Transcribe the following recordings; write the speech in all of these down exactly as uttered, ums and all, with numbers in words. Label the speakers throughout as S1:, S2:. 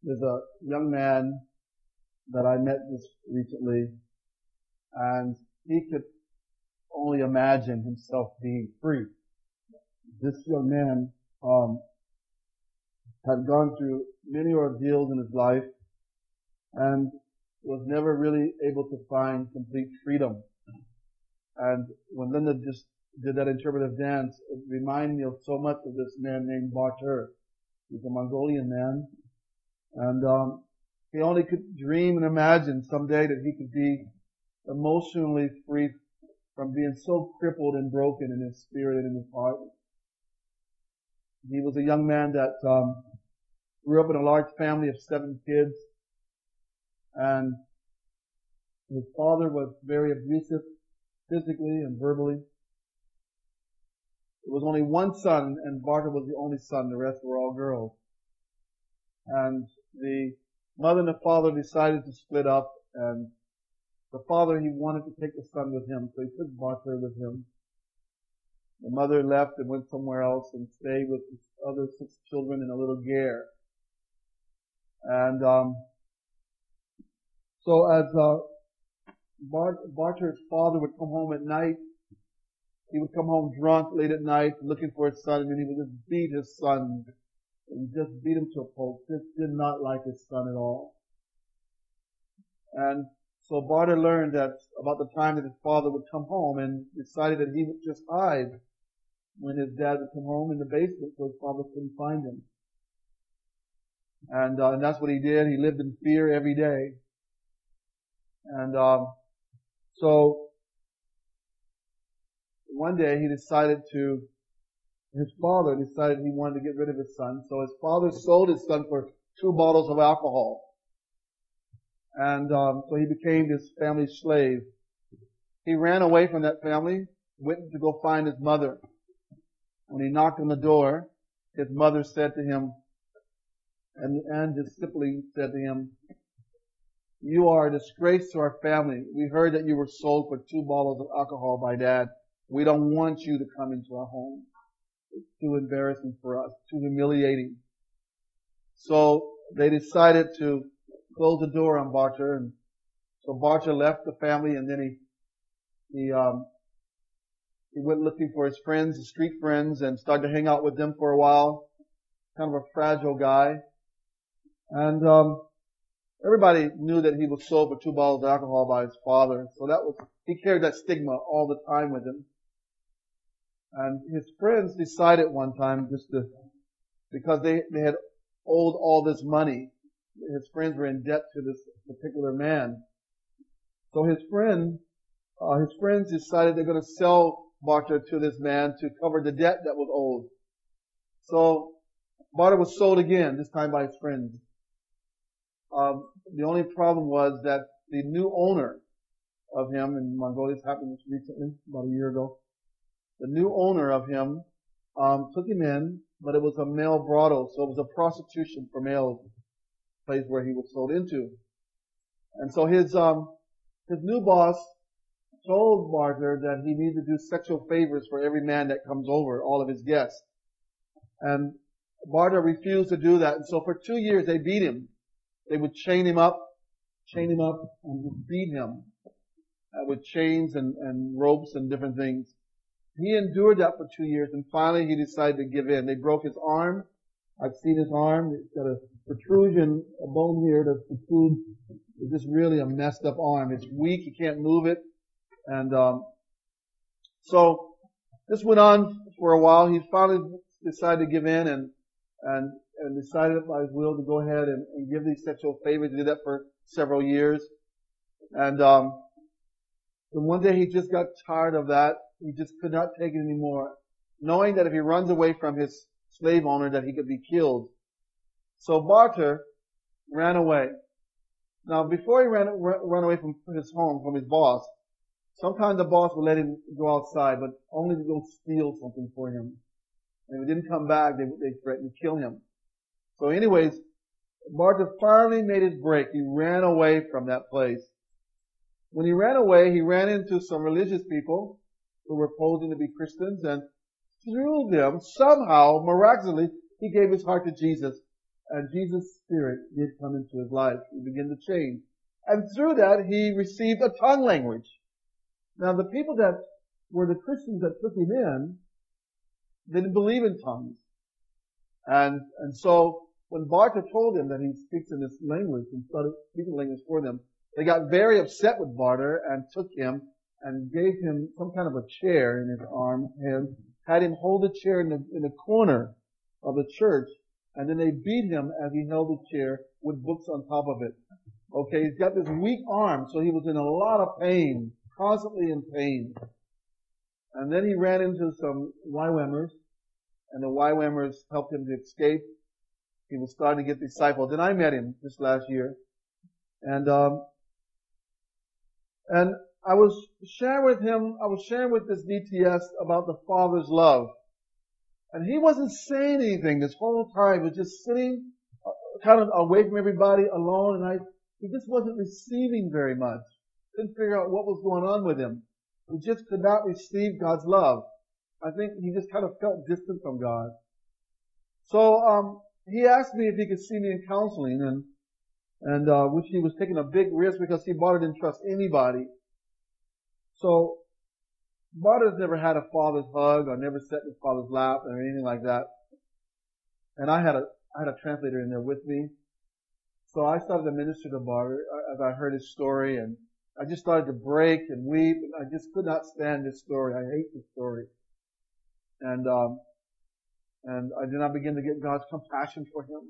S1: There's a young man that I met just recently, and he could only imagine himself being free. This young man um, had gone through many ordeals in his life and was never really able to find complete freedom. And when Linda just did that interpretive dance, it reminded me of so much of this man named Barter. He's a Mongolian man. And um, he only could dream and imagine someday that he could be emotionally free from being so crippled and broken in his spirit and in his heart. He was a young man that um, grew up in a large family of seven kids. And his father was very abusive physically and verbally. There was only one son, and Barter was the only son. The rest were all girls. And the mother and the father decided to split up, and the father, he wanted to take the son with him, so he took Barter with him. The mother left and went somewhere else and stayed with his other six children in a little ger. And um, so as uh, Bart, Barter's father would come home at night, he would come home drunk late at night looking for his son, and then he would just beat his son. And just beat him to a pulp. Just did not like his son at all. And so Barter learned that about the time that his father would come home, and decided that he would just hide when his dad would come home in the basement so his father couldn't find him. And, uh, and that's what he did. He lived in fear every day. And um, so one day he decided to His father decided he wanted to get rid of his son, so his father sold his son for two bottles of alcohol. And um, so he became his family's slave. He ran away from that family, went to go find his mother. When he knocked on the door, his mother said to him, and, and his sibling said to him, "You are a disgrace to our family. We heard that you were sold for two bottles of alcohol by Dad. We don't want you to come into our home. It's too embarrassing for us, too humiliating." So they decided to close the door on Barter, and so Barter left the family, and then he he um he went looking for his friends, his street friends, and started to hang out with them for a while. Kind of a fragile guy, and um everybody knew that he was sold for two bottles of alcohol by his father. So that was he carried that stigma all the time with him. And his friends decided one time just to, because they, they had owed all this money. His friends were in debt to this particular man. So his friend, uh, his friends decided they're going to sell Barter to this man to cover the debt that was owed. So Barter was sold again, this time by his friends. Um, the only problem was that the new owner of him, in Mongolia, this happened just recently, about a year ago, the new owner of him um, took him in, but it was a male brothel, so it was a prostitution for males, place where he was sold into. And so his um, his new boss told Barter that he needed to do sexual favors for every man that comes over, all of his guests. And Barter refused to do that, and so for two years they beat him. They would chain him up, chain him up, and just beat him uh, with chains and, and ropes and different things. He endured that for two years, and finally he decided to give in. They broke his arm. I've seen his arm. It's got a protrusion, a bone here that protrudes. It's just really a messed up arm. It's weak. He can't move it. And um, so this went on for a while. He finally decided to give in and and and decided by his will to go ahead and, and give these sexual favors. He did that for several years. And um, and one day he just got tired of that. He just could not take it anymore, knowing that if he runs away from his slave owner that he could be killed. So Barter ran away. Now, before he ran, ran away from his home, from his boss, sometimes the boss would let him go outside, but only to go steal something for him. And if he didn't come back, they, they threatened to kill him. So anyways, Barter finally made his break. He ran away from that place. When he ran away, he ran into some religious people who were posing to be Christians, and through them, somehow, miraculously, he gave his heart to Jesus. And Jesus' Spirit did come into his life. He began to change. And through that, he received a tongue language. Now, the people that were the Christians that took him in, they didn't believe in tongues. And, and so, when Barta told him that he speaks in this language and started speaking language for them, they got very upset with Barta and took him and gave him some kind of a chair in his arm and had him hold the chair in the, in the corner of the church. And then they beat him as he held the chair with books on top of it. Okay, he's got this weak arm, so he was in a lot of pain, constantly in pain. And then he ran into some Y WAMers, and the Y WAMers helped him to escape. He was starting to get discipled. Then I met him this last year. And, um, and I was sharing with him, I was sharing with this D T S about the Father's love. And he wasn't saying anything this whole time. He was just sitting kind of away from everybody, alone, and I, he just wasn't receiving very much. Couldn't figure out what was going on with him. He just could not receive God's love. I think he just kind of felt distant from God. So, um, he asked me if he could see me in counseling, and, and, uh, which he was taking a big risk because he Barta didn't trust anybody. So, Barta's never had a father's hug or never sat in his father's lap or anything like that. And I had a, I had a translator in there with me. So I started to minister to Barta as I heard his story, and I just started to break and weep, and I just could not stand this story. I hate this story. And, um, and I then I began to get God's compassion for him.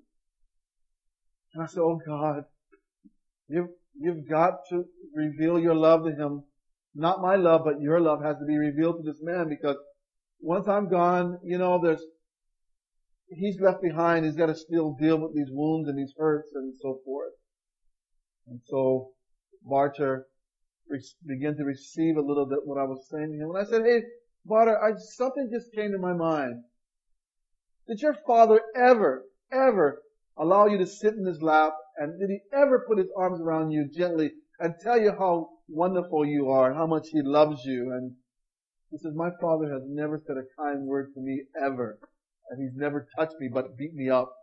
S1: And I said, oh God, you've, you've got to reveal your love to him. Not my love, but your love has to be revealed to this man, because once I'm gone, you know, there's, he's left behind. He's got to still deal with these wounds and these hurts and so forth. And so Barta began to receive a little bit what I was saying to him. And I said, hey, Barta, I, something just came to my mind. Did your father ever, ever allow you to sit in his lap? And did he ever put his arms around you gently and tell you how wonderful you are and how much he loves you? And he says, my father has never said a kind word to me ever. And he's never touched me but beat me up.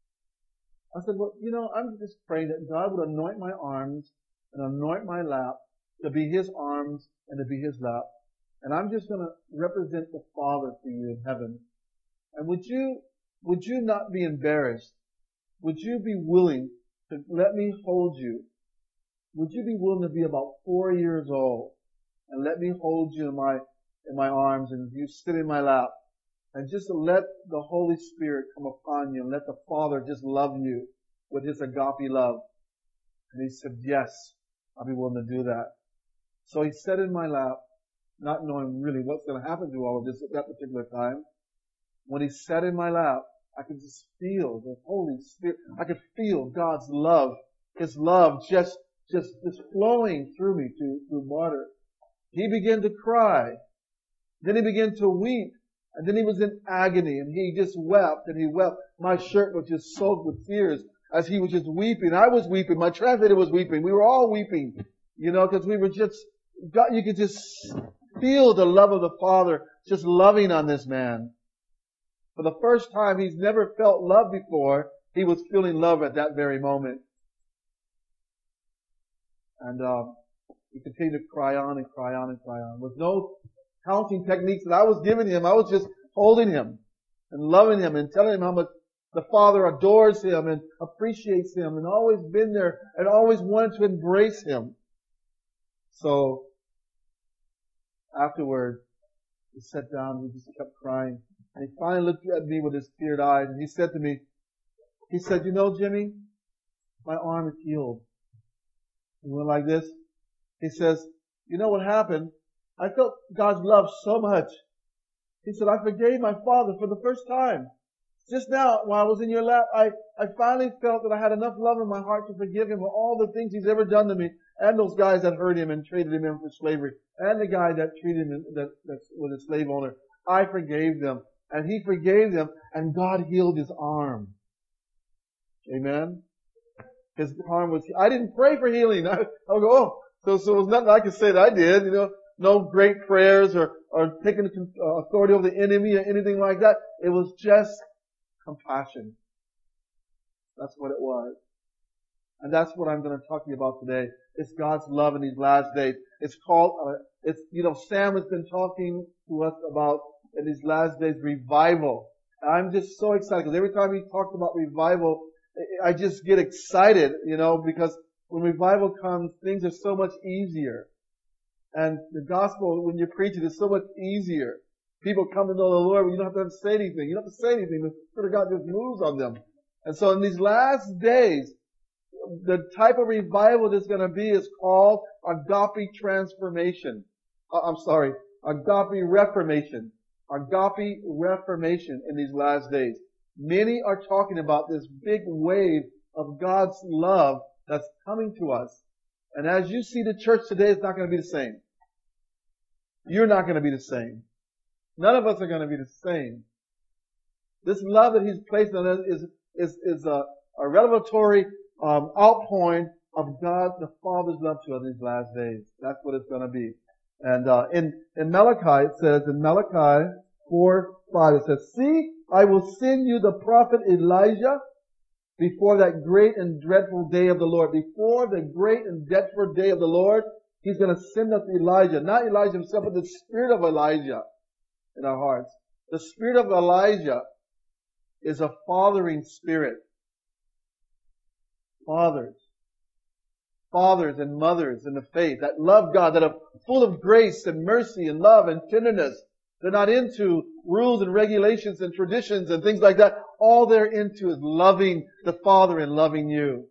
S1: I said, well, you know, I'm just praying that God would anoint my arms and anoint my lap to be his arms and to be his lap. And I'm just going to represent the Father to you in heaven. And would you, would you not be embarrassed? Would you be willing to let me hold you? Would you be willing to be about four years old and let me hold you in my, in my arms and you sit in my lap and just let the Holy Spirit come upon you and let the Father just love you with his agape love? And he said, yes, I'll be willing to do that. So he sat in my lap, not knowing really what's going to happen to all of this at that particular time. When he sat in my lap, I could just feel the Holy Spirit. I could feel God's love, his love just, just, just flowing through me to, through Barta. He began to cry. Then he began to weep. And then he was in agony and he just wept and he wept. My shirt was just soaked with tears as he was just weeping. I was weeping. My translator was weeping. We were all weeping, you know, because we were just, God, you could just feel the love of the Father just loving on this man. For the first time, he's never felt love before. He was feeling love at that very moment. And um, he continued to cry on and cry on and cry on. With no counting techniques that I was giving him, I was just holding him and loving him and telling him how much the Father adores him and appreciates him and always been there and always wanted to embrace him. So, afterward, he sat down and he just kept crying. And he finally looked at me with his teared eyes and he said to me, he said, you know, Jimmy, my arm is healed. He went like this. He says, you know what happened? I felt God's love so much. He said, I forgave my father for the first time. Just now, while I was in your lap, I, I finally felt that I had enough love in my heart to forgive him for all the things he's ever done to me, and those guys that hurt him and traded him in for slavery, and the guy that treated him that, that was a slave owner. I forgave them, and he forgave them, and God healed his arm. Amen? His arm was, I didn't pray for healing. I, I'll go, oh, so, so it was nothing I could say that I did, you know. No great prayers or, or taking authority over the enemy or anything like that. It was just compassion. That's what it was. And that's what I'm going to talk to you about today. It's God's love in these last days. It's called, uh, it's, you know, Sam has been talking to us about in these last days revival. And I'm just so excited because every time he talks about revival, I just get excited, you know, because when revival comes, things are so much easier. And the gospel, when you preach it, is so much easier. People come to know the Lord, you don't have to say anything. You don't have to say anything. The Spirit of God just moves on them. And so in these last days, the type of revival that's going to be is called agape transformation. Uh, I'm sorry, agape reformation. Agape reformation in these last days. Many are talking about this big wave of God's love that's coming to us. And as you see the church today, it's not going to be the same. You're not going to be the same. None of us are going to be the same. This love that He's placed on us is, is, is a, a revelatory um, outpouring of God the Father's love to us in these last days. That's what it's going to be. And uh, in, in Malachi, it says, in Malachi four five, it says, "See, I will send you the prophet Elijah before that great and dreadful day of the Lord." Before the great and dreadful day of the Lord, He's going to send us Elijah. Not Elijah himself, but the spirit of Elijah in our hearts. The spirit of Elijah is a fathering spirit. Fathers. Fathers and mothers in the faith that love God, that are full of grace and mercy and love and tenderness. They're not into rules and regulations and traditions and things like that. All they're into is loving the Father and loving you.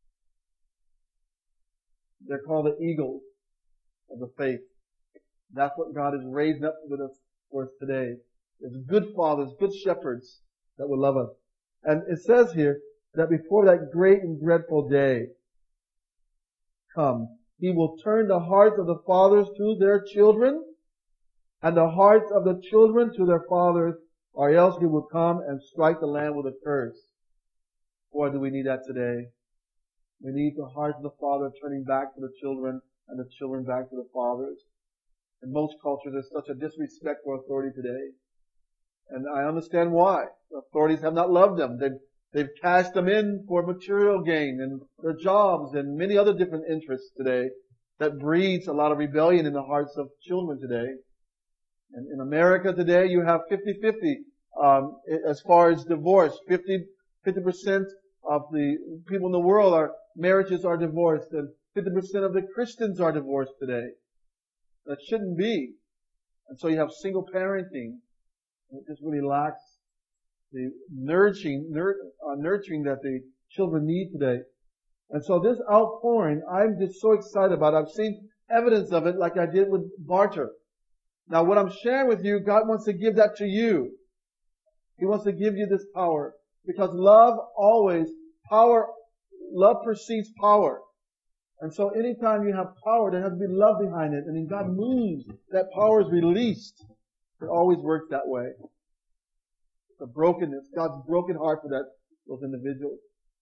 S1: They're called the eagles of the faith. That's what God is raising up with us for us today. There's good fathers, good shepherds that will love us. And it says here that before that great and dreadful day comes, He will turn the hearts of the fathers to their children and the hearts of the children to their fathers, or else He will come and strike the land with a curse. Boy, do we need that today. We need the hearts of the father turning back to the children and the children back to the fathers. In most cultures, there's such a disrespect for authority today. And I understand why. The authorities have not loved them. They've, they've cashed them in for material gain and their jobs and many other different interests today that breeds a lot of rebellion in the hearts of children today. And in America today, you have fifty-fifty um, as far as divorce. fifty percent of the people in the world are marriages are divorced, and fifty percent of the Christians are divorced today. That shouldn't be. And so you have single parenting. It just really lacks the nurturing, nur- uh, nurturing that the children need today. And so this outpouring, I'm just so excited about it. I've seen evidence of it like I did with Barter. Now what I'm sharing with you, God wants to give that to you. He wants to give you this power. Because love always, power, love precedes power. And so anytime you have power, there has to be love behind it. And then God moves, that power is released. It always works that way. The brokenness, God's broken heart for that, those individuals.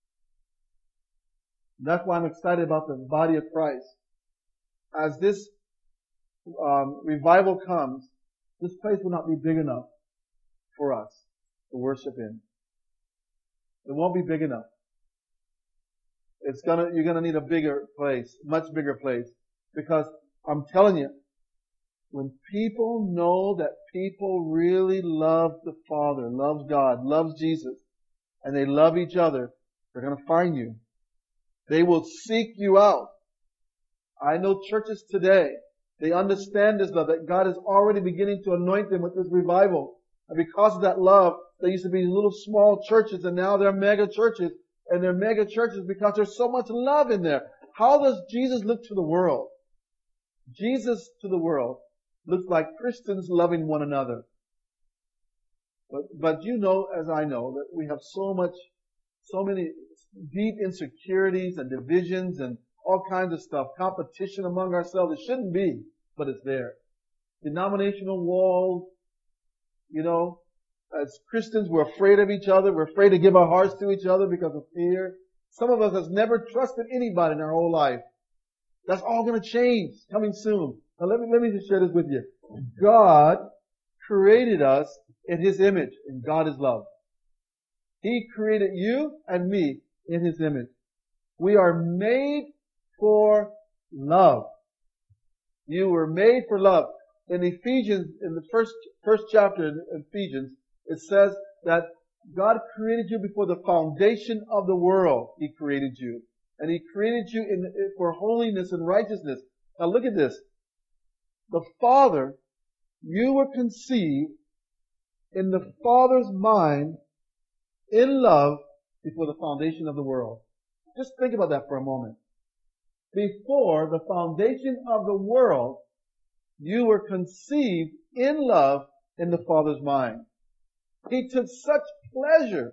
S1: And that's why I'm excited about the body of Christ. As this um, revival comes, this place will not be big enough for us to worship in. It won't be big enough. It's gonna, you're gonna need a bigger place, much bigger place. Because I'm telling you, when people know that people really love the Father, loves God, loves Jesus, and they love each other, they're gonna find you. They will seek you out. I know churches today, they understand this love, that God is already beginning to anoint them with this revival. And because of that love, there used to be little small churches, and now they're mega churches. And they're mega churches because there's so much love in there. How does Jesus look to the world? Jesus to the world looks like Christians loving one another. But, but you know, as I know, that we have so much, so many deep insecurities and divisions and all kinds of stuff, competition among ourselves. It shouldn't be, but it's there. Denominational walls, you know, as Christians, we're afraid of each other. We're afraid to give our hearts to each other because of fear. Some of us has never trusted anybody in our whole life. That's all going to change coming soon. Now let me, let me just share this with you. God created us in His image, and God is love. He created you and me in His image. We are made for love. You were made for love. In Ephesians, in the first, first chapter in Ephesians, it says that God created you before the foundation of the world. He created you. And He created you in, for holiness and righteousness. Now look at this. The Father, you were conceived in the Father's mind in love before the foundation of the world. Just think about that for a moment. Before the foundation of the world, you were conceived in love in the Father's mind. He took such pleasure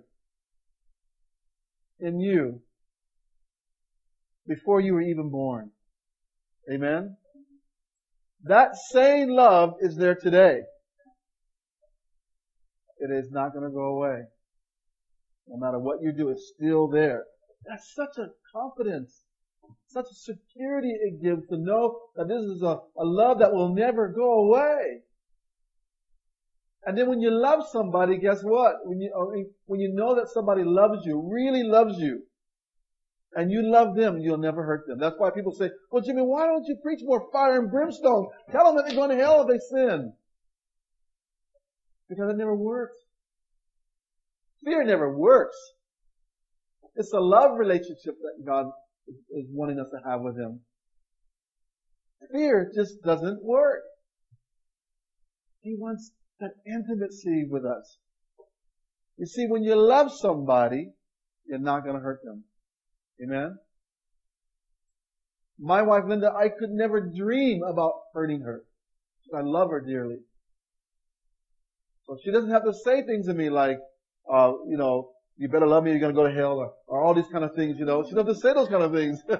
S1: in you before you were even born. Amen? That same love is there today. It is not going to go away. No matter what you do, it's still there. That's such a confidence, such a security it gives to know that this is a, a love that will never go away. And then when you love somebody, guess what? When you, when you know that somebody loves you, really loves you, and you love them, you'll never hurt them. That's why people say, well, Jimmy, why don't you preach more fire and brimstone? Tell them that they're going to hell if they sin. Because it never works. Fear never works. It's a love relationship that God is wanting us to have with Him. Fear just doesn't work. He wants that intimacy with us. You see, when you love somebody, you're not going to hurt them. Amen? My wife Linda, I could never dream about hurting her. I love her dearly. So she doesn't have to say things to me like, uh, you know, you better love me, you're going to go to hell, or, or all these kind of things, you know. She doesn't have to say those kind of things. You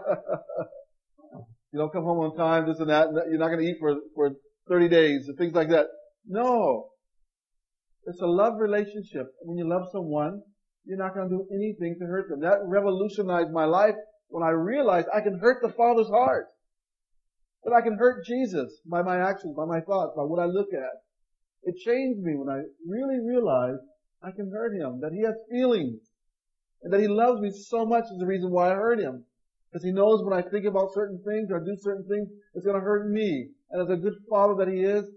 S1: don't come home on time, this and that, and you're not going to eat for, for thirty days, and things like that. No. It's a love relationship. When you love someone, you're not going to do anything to hurt them. That revolutionized my life when I realized I can hurt the Father's heart. That I can hurt Jesus by my actions, by my thoughts, by what I look at. It changed me when I really realized I can hurt Him, that He has feelings, and that He loves me so much is the reason why I hurt Him. Because He knows when I think about certain things or do certain things, it's going to hurt me. And as a good Father that He is,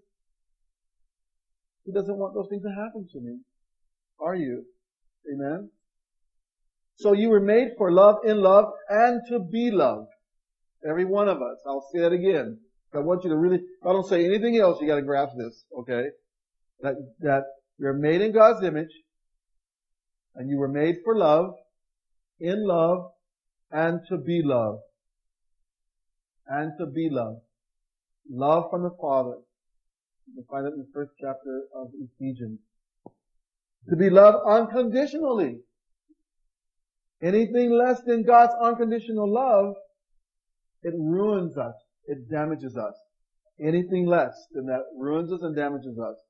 S1: He doesn't want those things to happen to me. Are you? Amen? So you were made for love, in love, and to be loved. Every one of us. I'll say that again. I want you to really, if I don't say anything else, you got to grasp this, okay? That, that you're made in God's image, and you were made for love, in love, and to be loved. And to be loved. Love from the Father. You can find it in the first chapter of Ephesians. To be loved unconditionally. Anything less than God's unconditional love, it ruins us. It damages us. Anything less than that ruins us and damages us.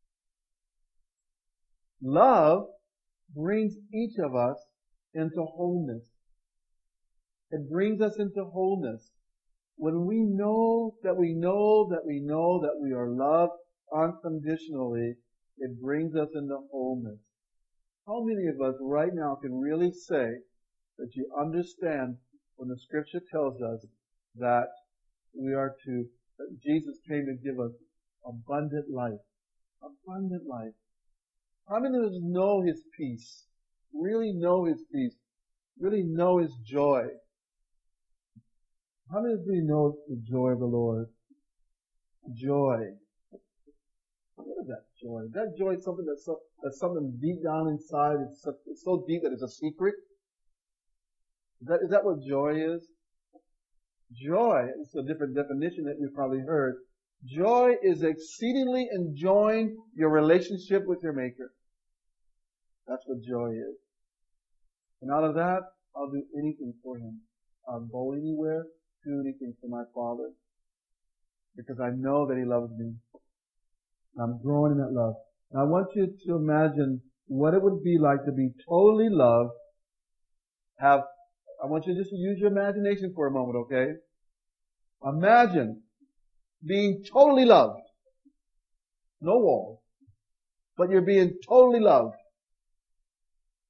S1: Love brings each of us into wholeness. It brings us into wholeness. When we know that we know that we know that we are loved unconditionally, it brings us into wholeness. How many of us right now can really say that you understand when the Scripture tells us that we are to, that Jesus came to give us abundant life? Abundant life. How many of us know His peace? Really know His peace? Really know His joy? How many of you know the joy of the Lord? Joy. What is that joy? Is that joy something that's, so, that's something deep down inside? It's so, it's so deep that it's a secret? Is that, is that what joy is? Joy, it's a different definition that you've probably heard. Joy is exceedingly enjoying your relationship with your Maker. That's what joy is. And out of that, I'll do anything for Him. I'll go anywhere, do anything for my Father. Because I know that He loves me. I'm growing in that love. Now I want you to imagine what it would be like to be totally loved. Have, I want you just to use your imagination for a moment, okay? Imagine being totally loved. No walls. But you're being totally loved.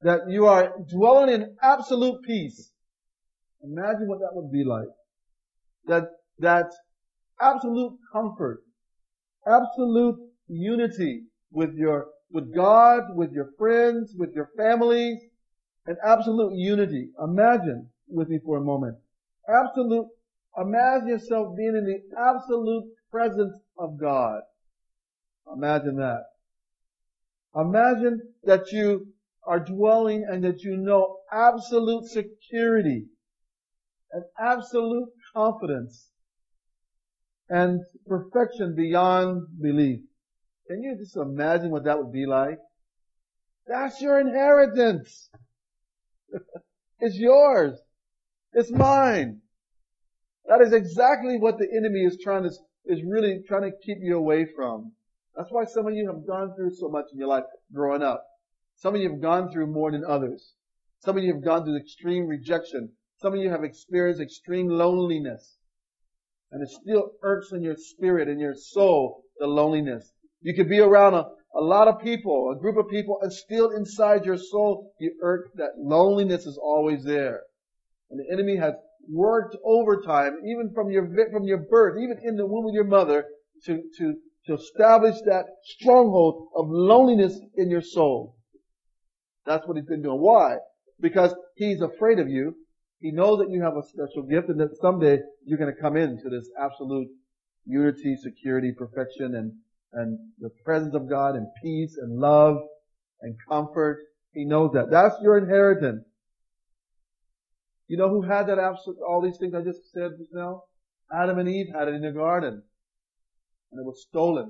S1: that you are dwelling in absolute peace. Imagine what that would be like. That, that absolute comfort, absolute unity with your, with God, with your friends, with your families, and absolute unity. Imagine with me for a moment. Absolute, imagine yourself being in the absolute presence of God. Imagine that. Imagine that you are dwelling and that you know absolute security and absolute confidence and perfection beyond belief. Can you just imagine what that would be like? That's your inheritance. It's yours. It's mine. That is exactly what the enemy is trying to, is really trying to keep you away from. That's why some of you have gone through so much in your life growing up. Some of you have gone through more than others. Some of you have gone through extreme rejection. Some of you have experienced extreme loneliness. And it still irks in your spirit and your soul, the loneliness. You could be around a, a lot of people, a group of people, and still inside your soul, you irk, that loneliness is always there. And the enemy has worked overtime, even from your, from your birth, even in the womb of your mother, to, to, to establish that stronghold of loneliness in your soul. That's what he's been doing. Why? Because he's afraid of you. He knows that you have a special gift and that someday you're going to come into this absolute unity, security, perfection, and, and the presence of God and peace and love and comfort. He knows that. That's your inheritance. You know who had that absolute, all these things I just said just now? Adam and Eve had it in the garden. And it was stolen.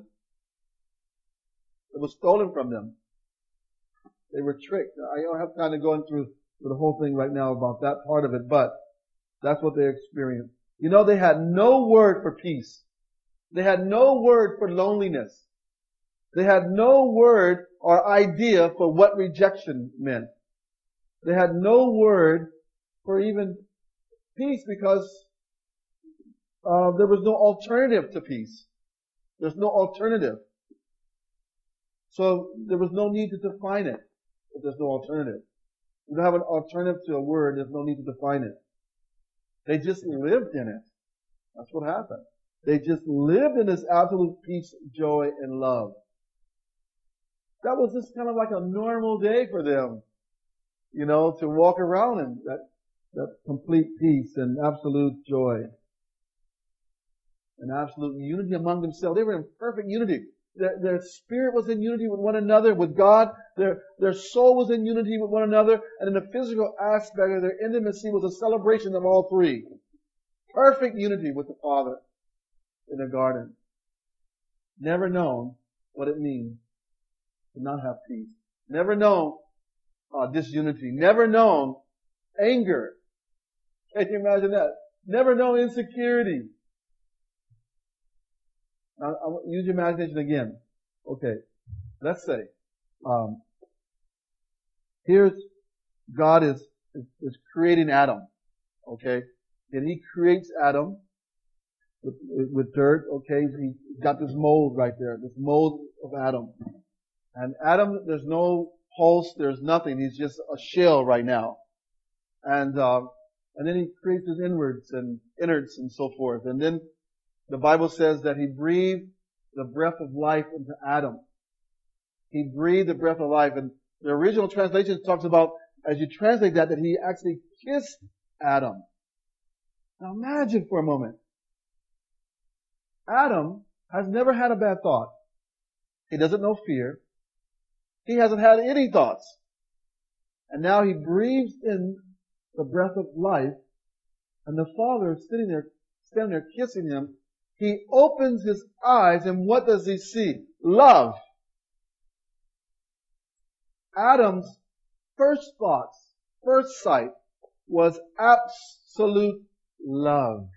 S1: It was stolen from them. They were tricked. I don't have time to go into the whole thing right now about that part of it, but that's what they experienced. You know, they had no word for peace. They had no word for loneliness. They had no word or idea for what rejection meant. They had no word for even peace because uh, there was no alternative to peace. There's no alternative. So there was no need to define it if there's no alternative. You don't have an alternative to a word, there's no need to define it. They just lived in it. That's what happened. They just lived in this absolute peace, joy, and love. That was just kind of like a normal day for them. You know, to walk around in that, that complete peace and absolute joy. And absolute unity among themselves. They were in perfect unity. Their, their spirit was in unity with one another, with God. Their, their soul was in unity with one another. And in the physical aspect of their intimacy was a celebration of all three. Perfect unity with the Father in the garden. Never known what it means to not have peace. Never known uh, disunity. Never known anger. Can you imagine that? Never known insecurity. Now, I'll use your imagination again. Okay. Let's say, um, here's, God is, is, is creating Adam. Okay. And He creates Adam with, with dirt. Okay. He's got this mold right there. This mold of Adam. And Adam, there's no pulse. There's nothing. He's just a shell right now. And, um, and then He creates His inwards and innards and so forth. And then the Bible says that He breathed the breath of life into Adam. He breathed the breath of life. And the original translation talks about, as you translate that, that He actually kissed Adam. Now imagine for a moment. Adam has never had a bad thought. He doesn't know fear. He hasn't had any thoughts. And now He breathes in the breath of life. And the Father is sitting there, standing there kissing him. He opens his eyes and what does he see? Love. Adam's first thoughts, first sight was absolute love.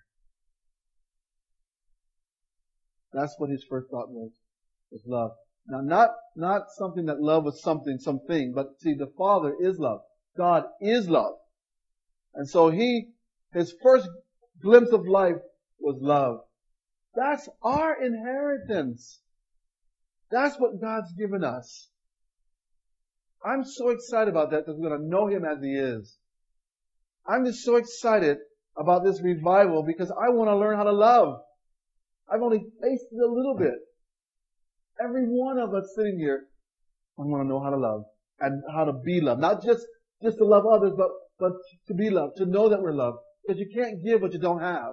S1: That's what his first thought was, was love. Now not, not something that love was something, something, but see, the Father is love. God is love. And so he, his first glimpse of life was love. That's our inheritance. That's what God's given us. I'm so excited about that because we're going to know Him as He is. I'm just so excited about this revival because I want to learn how to love. I've only tasted a little bit. Every one of us sitting here, I want to know how to love and how to be loved. Not just, just to love others, but, but to be loved, to know that we're loved. Because you can't give what you don't have.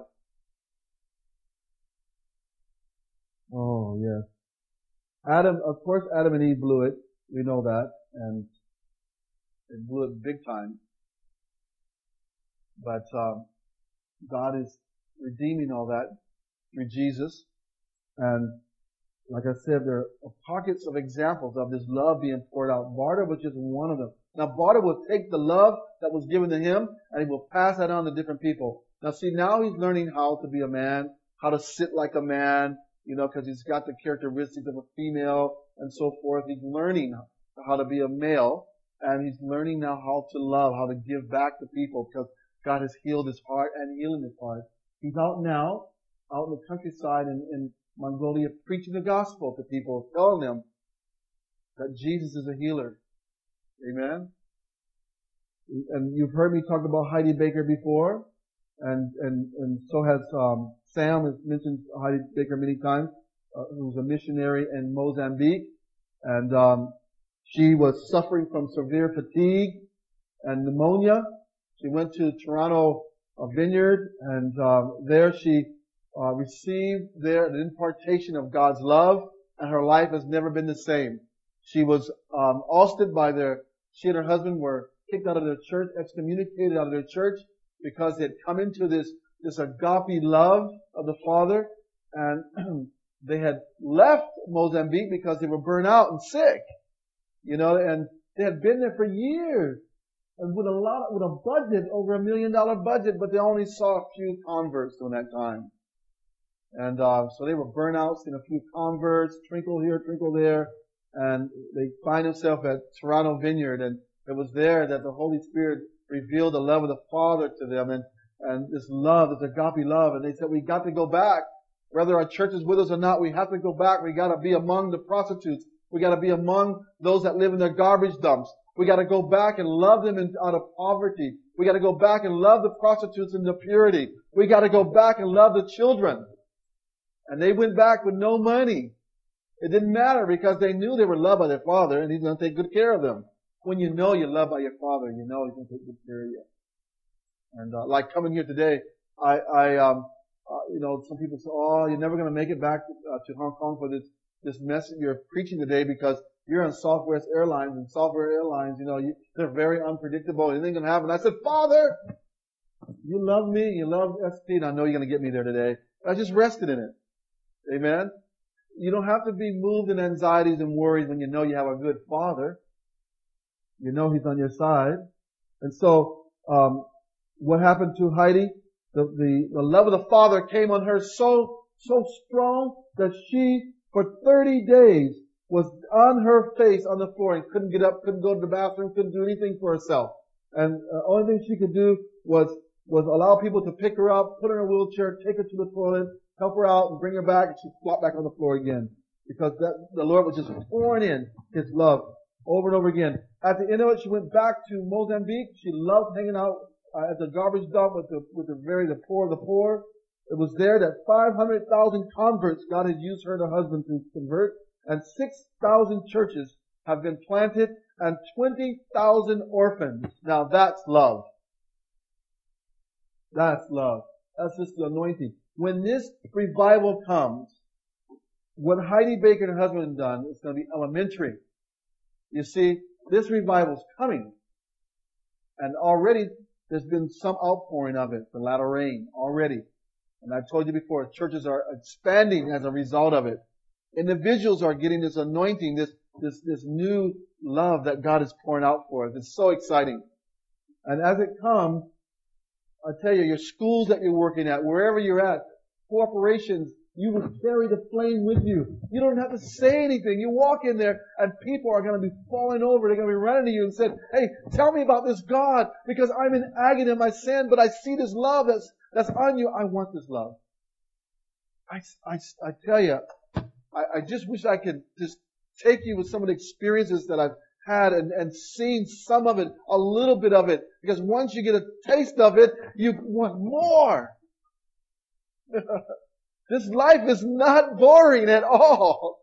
S1: Oh, yes. Adam, of course, Adam and Eve blew it. We know that. And they blew it big time. But um, God is redeeming all that through Jesus. And like I said, there are pockets of examples of this love being poured out. Barter was just one of them. Now, Barter will take the love that was given to him and he will pass that on to different people. Now, see, now he's learning how to be a man, how to sit like a man, you know, because he's got the characteristics of a female and so forth. He's learning how to be a male, and he's learning now how to love, how to give back to people, because God has healed his heart and healing his heart. He's out now, out in the countryside in, in Mongolia, preaching the gospel to people, telling them that Jesus is a healer. Amen. And you've heard me talk about Heidi Baker before, and and and so has um, Sam has mentioned Heidi Baker many times, uh, who was a missionary in Mozambique, and um, she was suffering from severe fatigue and pneumonia. She went to Toronto uh, Vineyard, and um, there she uh, received there an impartation of God's love, and her life has never been the same. She was um, ousted by their. She and her husband were kicked out of their church, excommunicated out of their church, because they had come into this this agape love of the Father, and they had left Mozambique because they were burnt out and sick, you know, and they had been there for years, and with a lot, with a budget, over a million dollar budget, but they only saw a few converts during that time, and uh, so they were burnt out, seeing a few converts, trinkle here, trinkle there, and they find themselves at Toronto Vineyard, and it was there that the Holy Spirit revealed the love of the Father to them, and, and this love, this agape love. And they said, we got to go back. Whether our church is with us or not, we have to go back. We got to be among the prostitutes. We got to be among those that live in their garbage dumps. We got to go back and love them in, out of poverty. We got to go back and love the prostitutes in the purity. We got to go back and love the children. And they went back with no money. It didn't matter because they knew they were loved by their Father and He's going to take good care of them. When you know you're loved by your Father, you know He's going to take good care of you. And uh, like coming here today, I, I, um, uh, you know, some people say, "Oh, you're never going to make it back to, uh, to Hong Kong for this this message you're preaching today because you're on Southwest Airlines, and Southwest Airlines, you know, you, they're very unpredictable. Anything can happen." I said, "Father, you love me, you love S P, and I know you're going to get me there today." I just rested in it. Amen. You don't have to be moved in anxieties and worries when you know you have a good Father. You know He's on your side. And so, um, what happened to Heidi? The, the, the love of the Father came on her so, so strong that she, for thirty days, was on her face on the floor and couldn't get up, couldn't go to the bathroom, couldn't do anything for herself. And the uh, only thing she could do was, was allow people to pick her up, put her in a wheelchair, take her to the toilet, help her out and bring her back, and she'd flop back on the floor again. Because that, the Lord was just pouring in His love over and over again. At the end of it, she went back to Mozambique. She loved hanging out uh, at the garbage dump with the, with the very, the poor of the poor. It was there that five hundred thousand converts God had used her and her husband to convert, and six thousand churches have been planted, and twenty thousand orphans. Now that's love. That's love. That's just the anointing. When this revival comes, what Heidi Baker and her husband have done is going to be elementary. You see, this revival is coming. And already there's been some outpouring of it, the latter rain, already. And I've told you before, churches are expanding as a result of it. Individuals are getting this anointing, this, this, this new love that God is pouring out for us. It's so exciting. And as it comes, I tell you, your schools that you're working at, wherever you're at, corporations, you will carry the flame with you. You don't have to say anything. You walk in there and people are going to be falling over. They're going to be running to you and say, "Hey, tell me about this God because I'm in agony in my sin, but I see this love that's, that's on you. I want this love." I, I, I tell you, I, I just wish I could just take you with some of the experiences that I've had and, and seen some of it, a little bit of it. Because once you get a taste of it, you want more. This life is not boring at all.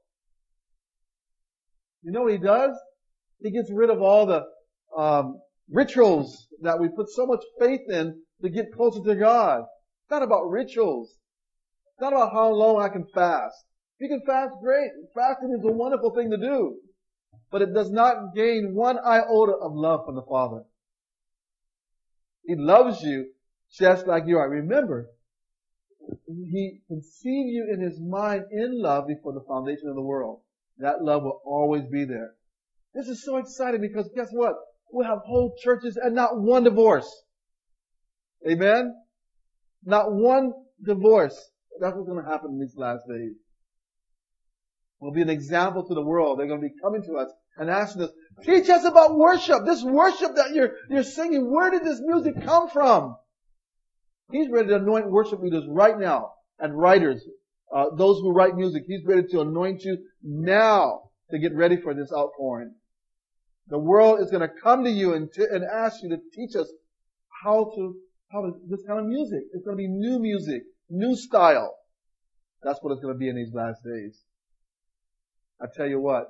S1: You know what He does? He gets rid of all the um, rituals that we put so much faith in to get closer to God. It's not about rituals. It's not about how long I can fast. If you can fast, great. Fasting is a wonderful thing to do. But it does not gain one iota of love from the Father. He loves you just like you are. Remember, He conceived you in His mind in love before the foundation of the world. That love will always be there. This is so exciting because guess what? We'll have whole churches and not one divorce. Amen? Not one divorce. That's what's going to happen in these last days. We'll be an example to the world. They're going to be coming to us and asking us, teach us about worship. This worship that you're, you're singing, where did this music come from? He's ready to anoint worship leaders right now and writers, uh, those who write music. He's ready to anoint you now to get ready for this outpouring. The world is going to come to you and, t- and ask you to teach us how to, how to, this kind of music. It's going to be new music, new style. That's what it's going to be in these last days. I tell you what,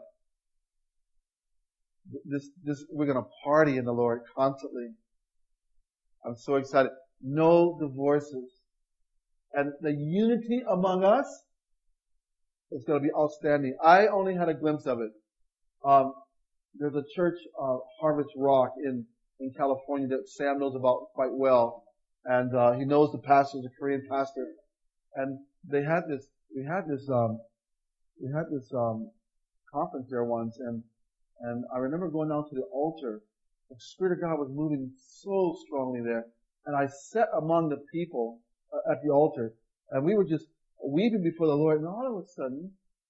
S1: this, this, we're going to party in the Lord constantly. I'm so excited. No divorces. And the unity among us is going to be outstanding. I only had a glimpse of it. Um, there's a church, uh, Harvest Rock in, in California that Sam knows about quite well. And, uh, he knows the pastor, the Korean pastor. And they had this, we had this, um, we had this, um, conference there once, and, and I remember going down to the altar. The Spirit of God was moving so strongly there. And I sat among the people uh, at the altar, and we were just weeping before the Lord, and all of a sudden,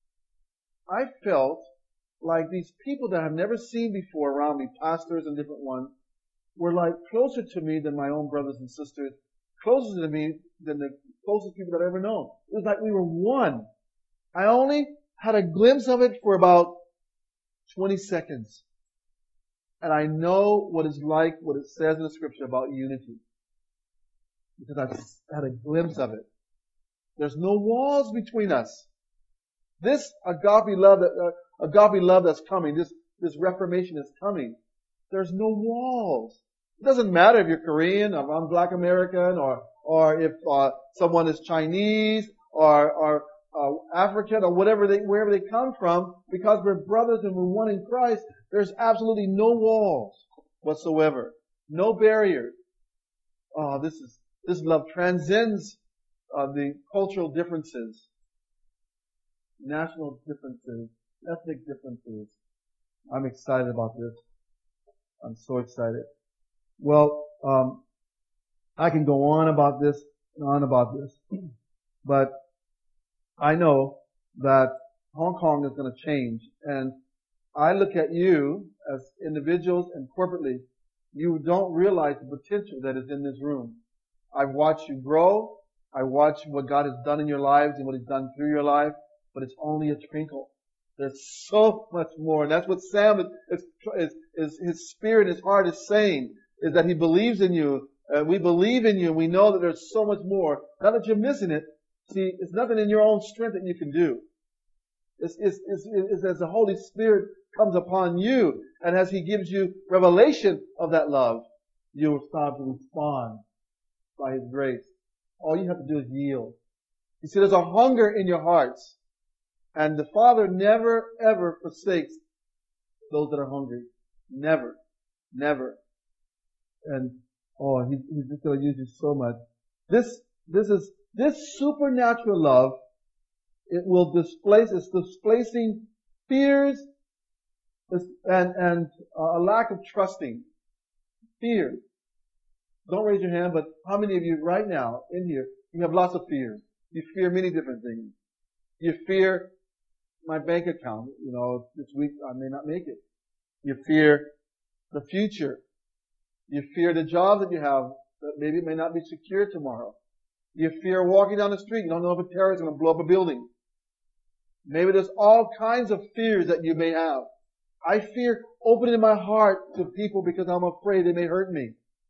S1: I felt like these people that I've never seen before around me, pastors and different ones, were like closer to me than my own brothers and sisters, closer to me than the closest people that I've ever known. It was like we were one. I only had a glimpse of it for about twenty seconds. And I know what it's like, what it says in the scripture about unity. Because I've had a glimpse of it. There's no walls between us. This agape love, that, uh, agape love that's coming, this, this reformation is coming. There's no walls. It doesn't matter if you're Korean, or I'm Black American, or, or if, uh, someone is Chinese, or, or, uh, African, or whatever they, wherever they come from, because we're brothers and we're one in Christ, there's absolutely no walls whatsoever. No barriers. Oh, this is, this love transcends uh, the cultural differences, national differences, ethnic differences. I'm excited about this. I'm so excited. Well, um, I can go on about this and on about this, but I know that Hong Kong is going to change, and I look at you as individuals and corporately. You don't realize the potential that is in this room. I've watched you grow. I watch what God has done in your lives and what He's done through your life, but it's only a twinkle. There's so much more, and that's what Sam is, is, is his spirit, his heart is saying, is that he believes in you. Uh, we believe in you, and we know that there's so much more. Not that you're missing it. See, it's nothing in your own strength that you can do. It's, it's, it's, it's as the Holy Spirit comes upon you, and as He gives you revelation of that love, you will start to respond by His grace. All you have to do is yield. You see, there's a hunger in your hearts, and the Father never, ever forsakes those that are hungry. Never. Never. And, oh, he, He's just going to use you so much. This, this is, this supernatural love, it will displace, it's displacing fears and, and a lack of trusting. Fear. Don't raise your hand, but how many of you right now in here, you have lots of fears? You fear many different things. You fear my bank account. You know, this week I may not make it. You fear the future. You fear the job that you have that maybe it may not be secure tomorrow. You fear walking down the street. You don't know if a terrorist is going to blow up a building. Maybe there's all kinds of fears that you may have. I fear opening my heart to people because I'm afraid they may hurt me.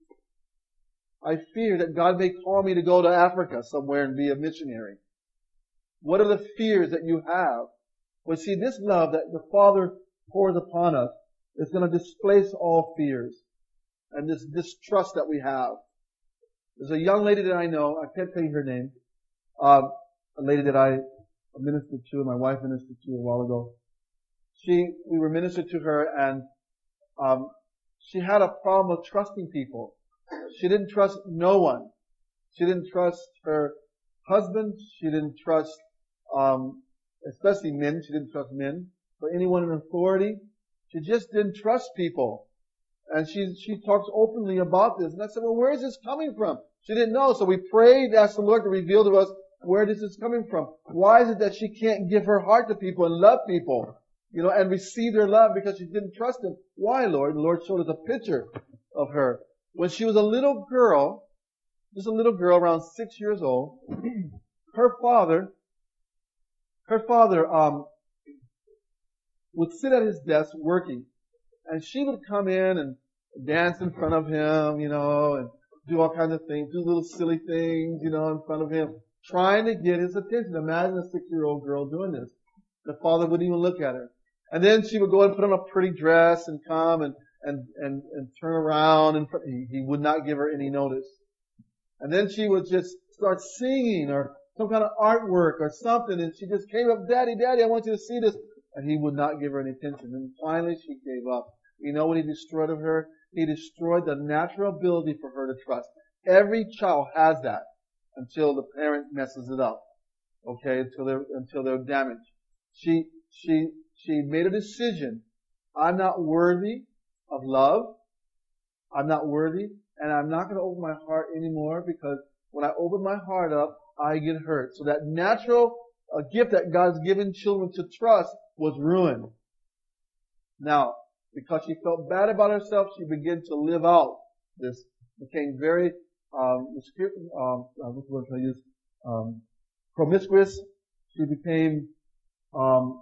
S1: I fear that God may call me to go to Africa somewhere and be a missionary. What are the fears that you have? Well, see, this love that the Father pours upon us is going to displace all fears and this distrust that we have. There's a young lady that I know, I can't tell you her name, um, a lady that I ministered to, and my wife ministered to a while ago. She, we were ministered to her, and um, she had a problem of trusting people. She didn't trust no one. She didn't trust her husband. She didn't trust, um, especially men. She didn't trust men or anyone in authority. She just didn't trust people. And she, she talks openly about this. And I said, well, where is this coming from? She didn't know. So we prayed, asked the Lord to reveal to us where this is coming from. Why is it that she can't give her heart to people and love people, you know, and receive their love because she didn't trust them? Why, Lord? The Lord showed us a picture of her. When she was a little girl, just a little girl around six years old, her father, her father, um, would sit at his desk working. And she would come in and dance in front of him, you know, and do all kinds of things, do little silly things, you know, in front of him, trying to get his attention. Imagine a six-year-old girl doing this. The father wouldn't even look at her. And then she would go and put on a pretty dress and come and, and, and, and turn around, and he, he would not give her any notice. And then she would just start singing or some kind of artwork or something, and she just came up, Daddy, Daddy, I want you to see this. And he would not give her any attention. And finally she gave up. You know what he destroyed of her? He destroyed the natural ability for her to trust. Every child has that until the parent messes it up. Okay, until they're, until they're damaged. She, she, she made a decision. I'm not worthy of love. I'm not worthy. And I'm not going to open my heart anymore because when I open my heart up, I get hurt. So that natural uh, gift that God's given children to trust was ruined. Now, because she felt bad about herself, she began to live out this, became very, um, um uh, what's the word I use? Um, promiscuous. She became, um,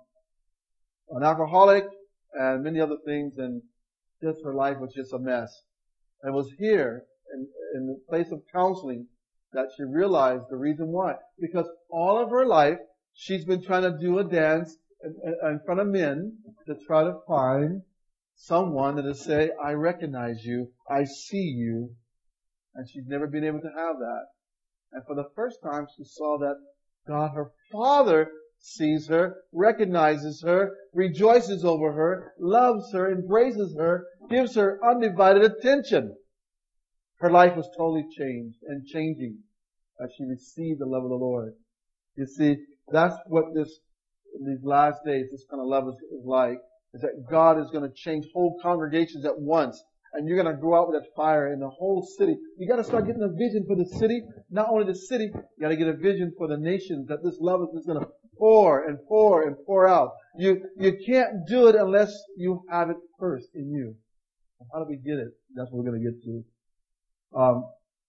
S1: an alcoholic and many other things, and just her life was just a mess. And it was here, in, in the place of counseling, that she realized the reason why. Because all of her life, she's been trying to do a dance in, in front of men to try to find someone that will say, I recognize you, I see you, and she's never been able to have that. And for the first time, she saw that God, her Father, sees her, recognizes her, rejoices over her, loves her, embraces her, gives her undivided attention. Her life was totally changed and changing as she received the love of the Lord. You see, that's what this, in these last days, this kind of love is, is like, is that God is going to change whole congregations at once. And you're going to go out with that fire in the whole city. You got to start getting a vision for the city. Not only the city, you got to get a vision for the nations that this love is going to pour and pour and pour out. You, you can't do it unless you have it first in you. How do we get it? That's what we're going to get to. Um,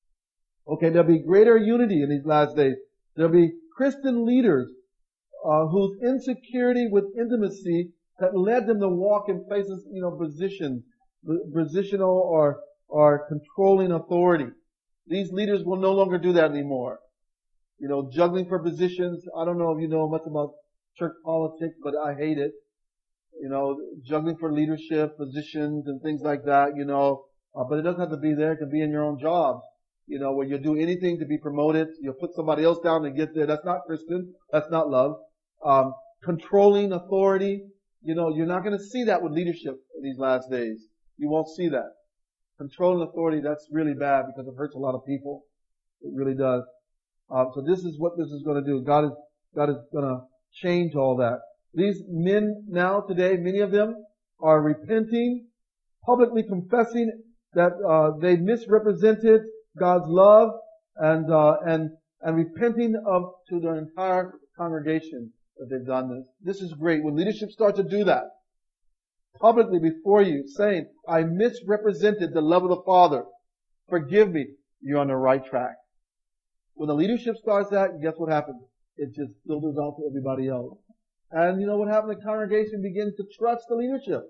S1: okay, there'll be greater unity in these last days. There'll be Christian leaders, uh, whose insecurity with intimacy that led them to walk in places, you know, positions, positional or, or controlling authority. These leaders will no longer do that anymore. You know, juggling for positions. I don't know if you know much about church politics, but I hate it. You know, juggling for leadership positions and things like that, you know. Uh, but it doesn't have to be there. It can be in your own job. You know, where you'll do anything to be promoted. You'll put somebody else down to get there. That's not Christian. That's not love. Um, controlling authority. You know, you're not going to see that with leadership in these last days. You won't see that. Controlling authority, that's really bad because it hurts a lot of people. It really does. Uh, so this is what this is going to do. God is, God is going to change all that. These men now today, many of them are repenting, publicly confessing that, uh, they misrepresented God's love and, uh, and, and repenting of to their entire congregation that they've done this. This is great. When leadership starts to do that, publicly before you, saying, I misrepresented the love of the Father. Forgive me. You're on the right track. When the leadership starts that, guess what happens? It just filters out to everybody else. And you know what happened? The congregation begins to trust the leadership.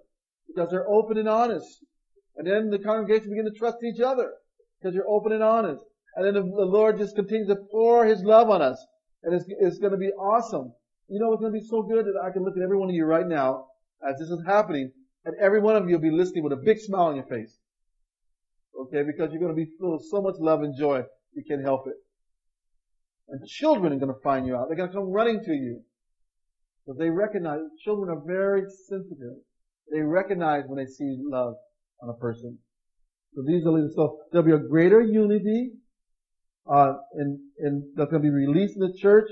S1: because they're open and honest. And then the congregation begin to trust each other because you're open and honest. And then the, the Lord just continues to pour His love on us. And it's, it's going to be awesome. You know, it's going to be so good that I can look at every one of you right now as this is happening, and every one of you will be listening with a big smile on your face. Okay, because you're going to be full of so much love and joy, you can't help it. And children are going to find you out. They're going to come running to you. Because they recognize, children are very sensitive. They recognize when they see love on a person. So these are, so there'll be a greater unity, uh, and, and that's going to be released in the church.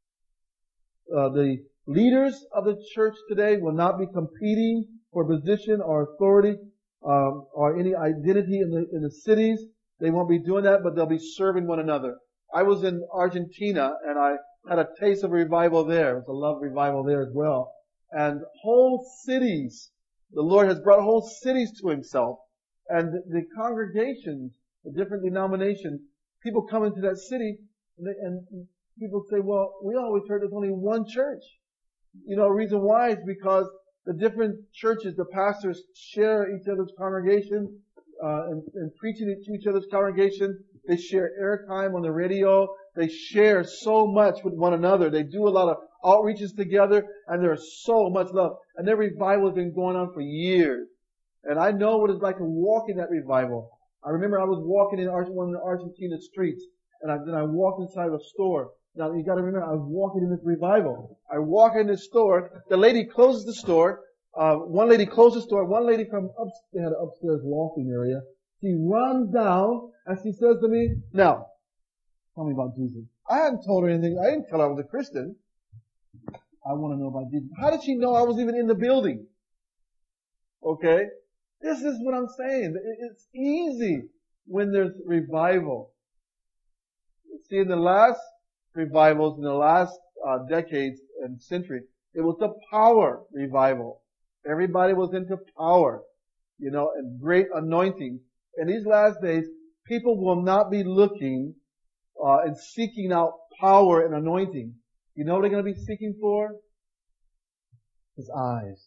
S1: Uh, the leaders of the church today will not be competing for position or authority, um, or any identity in the, in the cities. They won't be doing that, but they'll be serving one another. I was in Argentina and I had a taste of revival there. It was a love revival there as well. And whole cities, the Lord has brought whole cities to Himself. And the, the congregations, the different denominations, people come into that city and, they, and people say, well, we always heard there's only one church. You know, the reason why is because the different churches, the pastors share each other's congregation, uh, and, and preaching to each other's congregation. They share airtime on the radio. They share so much with one another. They do a lot of outreaches together, and there's so much love. And their revival has been going on for years. And I know what it's like to walk in that revival. I remember I was walking in one of the Argentina streets, and I, then I walked inside of a store. Now, you gotta remember, I was walking in this revival. I walk in this store, the lady closes the store, uh, one lady closes the store, one lady from up, they had an upstairs walking area. She runs down, and she says to me, now, tell me about Jesus. I hadn't told her anything, I didn't tell her I was a Christian. I want to know about Jesus. How did she know I was even in the building? Okay? This is what I'm saying. It's easy when there's revival. See, in the last revivals, in the last uh, decades and century, it was the power revival. Everybody was into power, you know, and great anointing. In these last days, people will not be looking uh, and seeking out power and anointing. You know what they're going to be seeking for? His eyes.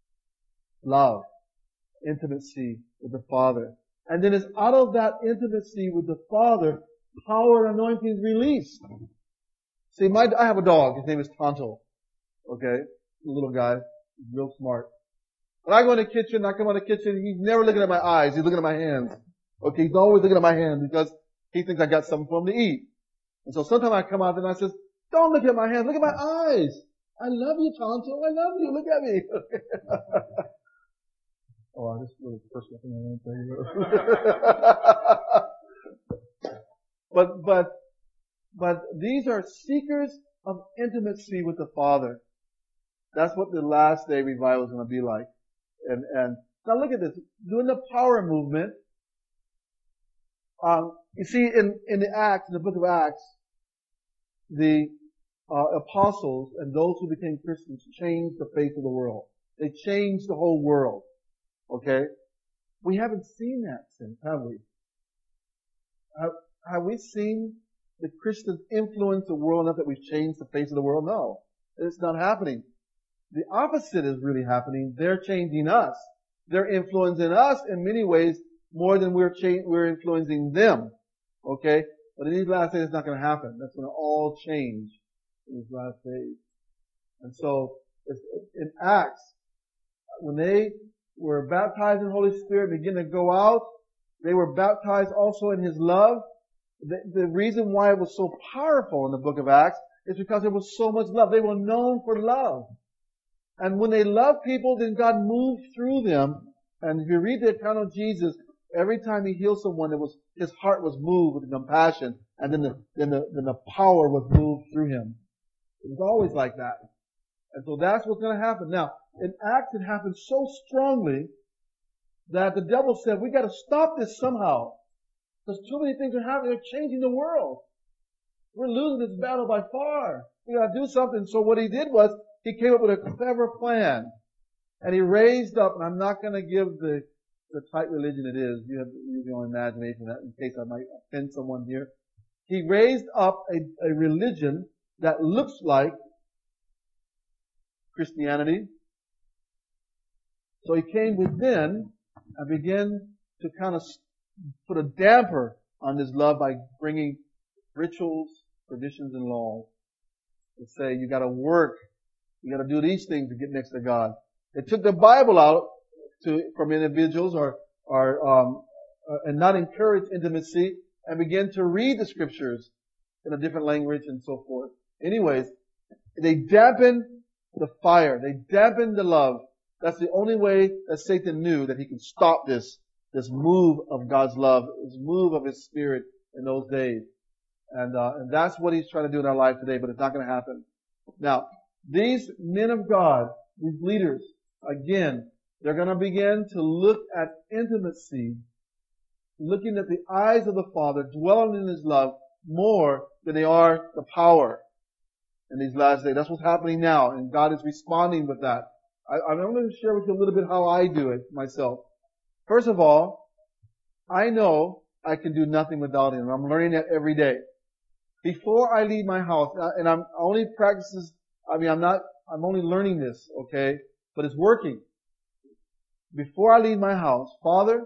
S1: Love. Intimacy with the Father. And then it's out of that intimacy with the Father, power and anointing is released. See, my, I have a dog. His name is Tonto. Okay? A little guy. He's real smart. When I go in the kitchen, I come out of the kitchen, he's never looking at my eyes. He's looking at my hands. Okay? He's always looking at my hands because he thinks I got something for him to eat. And so sometimes I come out and I says, don't look at my hands. Look at my eyes. I love you, Tonto. I love you. Look at me. Oh, this is really personal thing I want to tell you. but, but, but these are seekers of intimacy with the Father. That's what the last day revival is going to be like. And, and, now look at this. During the power movement, um, you see in, in the Acts, in the book of Acts, the, uh, apostles and those who became Christians changed the face of the world. They changed the whole world. Okay? We haven't seen that since, have we? Have, have we seen the Christians influence the world enough that we've changed the face of the world? No. It's not happening. The opposite is really happening. They're changing us. They're influencing us in many ways more than we're cha- we're influencing them. Okay? But in these last days, it's not going to happen. That's going to all change in these last days. And so, in Acts, when they were baptized in the Holy Spirit, begin to go out, they were baptized also in His love. The, the reason why it was so powerful in the book of Acts is because there was so much love. They were known for love. And when they loved people, then God moved through them. And if you read the account of Jesus, every time He healed someone, it was, His heart was moved with compassion, and then the, then the, then the power was moved through Him. It was always like that. And so that's what's going to happen. Now, in Acts, it happened so strongly that the devil said, we got to stop this somehow. Because too many things are happening. They're changing the world. We're losing this battle by far. We got to do something. So what he did was, he came up with a clever plan. And he raised up, and I'm not going to give the, the type religion it is. You have to use your own imagination in case I might offend someone here. He raised up a, a religion that looks like Christianity, So he came within and began to kind of put a damper on this love by bringing rituals, traditions, and laws. To say you got to work, you got to do these things to get next to God. They took the Bible out to from individuals, or or um, uh, and not encourage intimacy, and began to read the scriptures in a different language and so forth. Anyways, they dampened the fire. They dampened the love. That's the only way that Satan knew that he could stop this this move of God's love, this move of His Spirit in those days. And, uh, and that's what he's trying to do in our life today, but it's not going to happen. Now, these men of God, these leaders, again, they're going to begin to look at intimacy, looking at the eyes of the Father, dwelling in His love more than they are the power in these last days. That's what's happening now, and God is responding with that. I, I'm going to share with you a little bit how I do it myself. First of all, I know I can do nothing without Him. I'm learning that every day. Before I leave my house, and I'm only practices, I mean, I'm not, I'm only learning this, okay? But it's working. Before I leave my house, Father,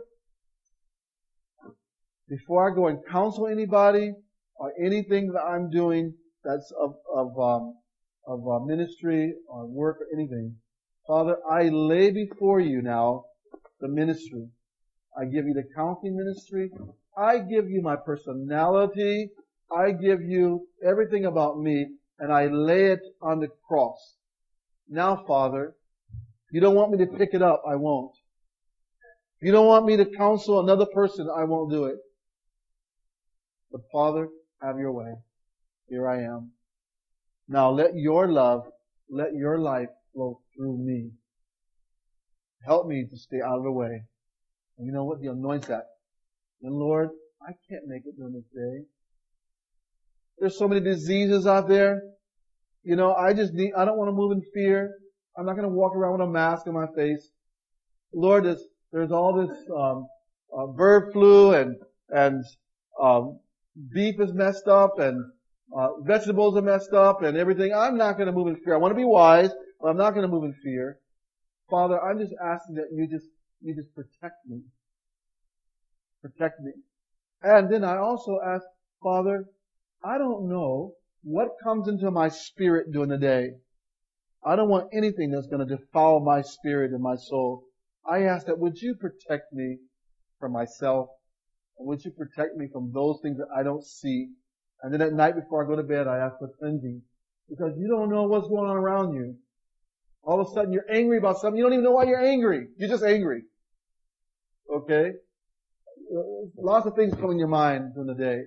S1: before I go and counsel anybody or anything that I'm doing that's of, of, um, of uh, ministry or work or anything, Father, I lay before you now the ministry. I give you the counseling ministry. I give you my personality. I give you everything about me, and I lay it on the cross. Now, Father, if you don't want me to pick it up, I won't. If you don't want me to counsel another person, I won't do it. But Father, have your way. Here I am. Now let your love, let your life flow through me. Help me to stay out of the way. And you know what? He anoints that. And Lord, I can't make it during this day. There's so many diseases out there. You know, I just need, I don't want to move in fear. I'm not going to walk around with a mask on my face. Lord, there's, there's all this, um, uh, bird flu and, and, um, beef is messed up and, uh, vegetables are messed up and everything. I'm not going to move in fear. I want to be wise, but I'm not going to move in fear. Father, I'm just asking that you just, you just protect me. Protect me. And then I also ask, Father, I don't know what comes into my spirit during the day. I don't want anything that's going to defile my spirit and my soul. I ask that would you protect me from myself? And would you protect me from those things that I don't see? And then at night before I go to bed, I ask for cleansing. Because you don't know what's going on around you. All of a sudden you're angry about something. You don't even know why you're angry. You're just angry. Okay? Lots of things come in your mind during the day.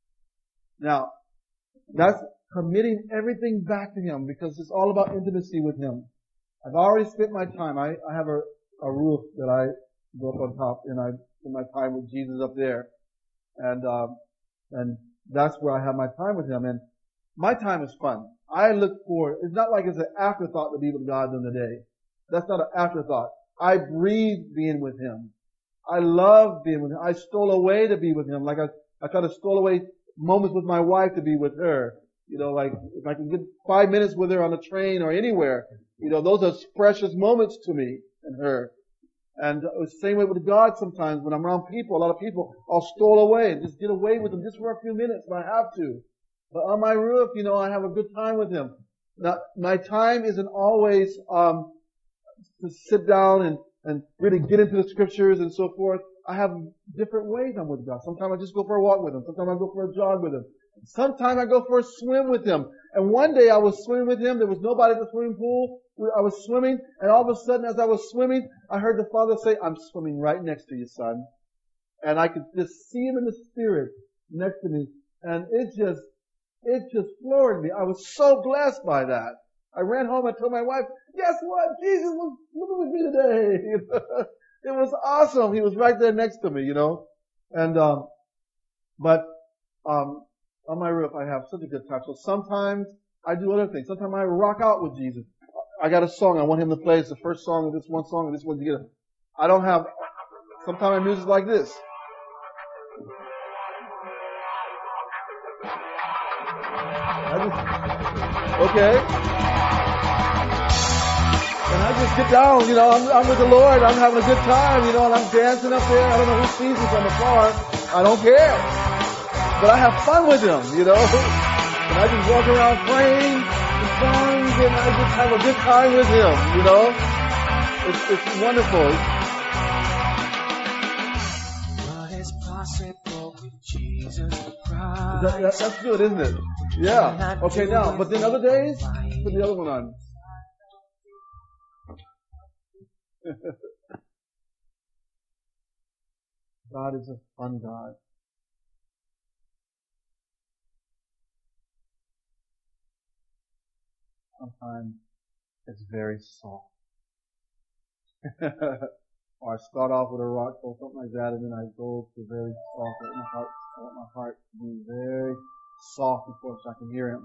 S1: Now, that's committing everything back to Him because it's all about intimacy with Him. I've already spent my time. I, I have a, a roof that I go up on top and I spend my time with Jesus up there. And, um, and that's where I have my time with Him. And my time is fun. I look forward. It's not like it's an afterthought to be with God during the day. That's not an afterthought. I breathe being with Him. I love being with Him. I stole away to be with Him. Like I, I try to stole away moments with my wife to be with her. You know, like if I can get five minutes with her on a train or anywhere, you know, those are precious moments to me and her. And it was the same way with God sometimes when I'm around people, a lot of people, I'll stole away and just get away with them just for a few minutes if I have to. But on my roof, you know, I have a good time with Him. Now, my time isn't always, um, to sit down and, and really get into the scriptures and so forth. I have different ways I'm with God. Sometimes I just go for a walk with Him. Sometimes I go for a jog with Him. Sometimes I go for a swim with Him. And one day I was swimming with Him. There was nobody at the swimming pool. I was swimming, and all of a sudden as I was swimming, I heard the Father say, I'm swimming right next to you, son. And I could just see Him in the Spirit next to me. And it just, it just floored me. I was so blessed by that. I ran home and told my wife, guess what? Jesus was living with me today. It was awesome. He was right there next to me, you know. And, um, but, um, on my roof, I have such a good time. So sometimes I do other things. Sometimes I rock out with Jesus. I got a song I want Him to play. It's the first song of this one song, and this one together. I don't have, sometimes my music's like this. I just, okay. And I just get down, you know, I'm, I'm with the Lord, I'm having a good time, you know, and I'm dancing up there. I don't know who sees me from afar. I don't care. But I have fun with Him, you know. And I just walk around praying and songs, and I just have a good time with Him, you know. It's, it's wonderful.
S2: What is possible with Jesus Christ?
S1: That, that, that's good, isn't it? Yeah. Okay, now, but then other days, put the other one on. God is a fun God. Sometimes it's very soft. Or I start off with a rock or something like that, and then I go to very soft. I want my heart, I want my heart to be very soft before so I can hear Him.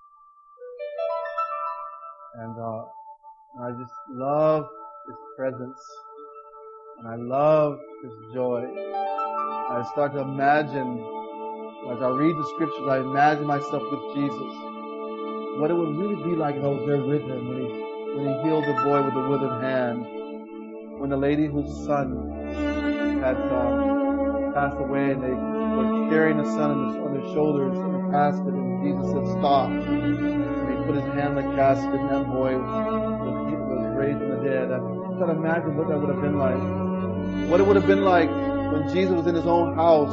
S1: And uh, I just love His presence, and I love His joy. I start to imagine, as I read the scriptures, I imagine myself with Jesus. What it would really be like if I was there with Him when He when He healed the boy with the withered hand, when the lady whose son had um, passed away, and they were carrying the son on, his, on their shoulders in the casket, and Jesus said, "Stop." And He put His hand in the casket, and that boy was, was raised from the dead. I try to imagine what that would have been like. What it would have been like when Jesus was in His own house,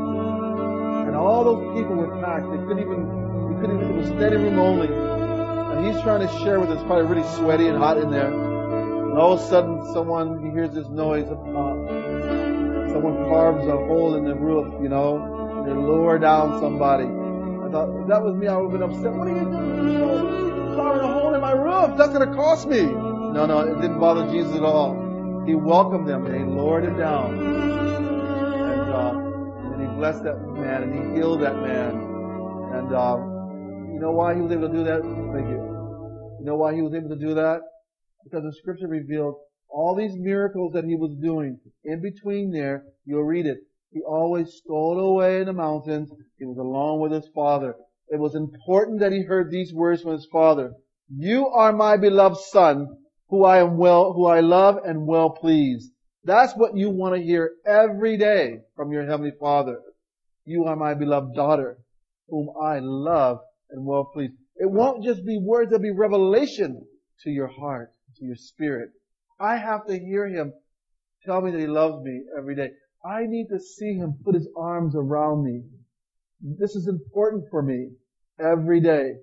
S1: and all those people were packed. They couldn't even, they couldn't even, it was standing room only. And He's trying to share with us, probably really sweaty and hot in there. And all of a sudden, someone, he hears this noise up top. Someone carves a hole in the roof, you know, and they lower down somebody. I thought, if that was me, I would have been upset. What are you doing? Carving a hole in my roof? That's going to cost me. No, no, it didn't bother Jesus at all. He welcomed them, and He lowered it down. And, uh, and He blessed that man, and He healed that man. And, um, you know why He was able to do that? Thank you. You know why He was able to do that? Because the Scripture revealed all these miracles that He was doing. In between there, you'll read it. He always stole away in the mountains. He was alone with His Father. It was important that He heard these words from His Father. "You are my beloved Son, who I am well, who I love and well pleased." That's what you want to hear every day from your Heavenly Father. "You are my beloved daughter, whom I love and well pleased." It won't just be words, it'll be revelation to your heart, to your spirit. I have to hear Him tell me that He loves me every day. I need to see Him put His arms around me. This is important for me every day.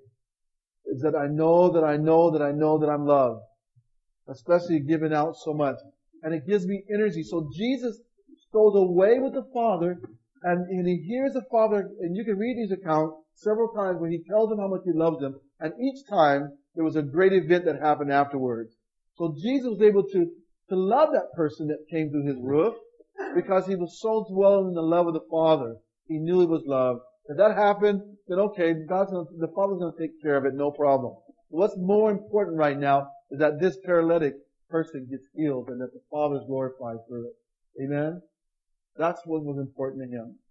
S1: Is that I know that I know that I know that I'm loved. Especially giving out so much. And it gives me energy. So Jesus goes away with the Father, and, and He hears the Father, and you can read these accounts several times where He tells Him how much He loves Him, and each time there was a great event that happened afterwards. So Jesus was able to, to love that person that came through His roof, because He was so dwelling in the love of the Father. He knew He was loved. If that happened, then okay, God's gonna, the Father's going to take care of it, no problem. What's more important right now is that this paralytic person gets healed and that the Father is glorified through it. Amen? That's what was important to Him.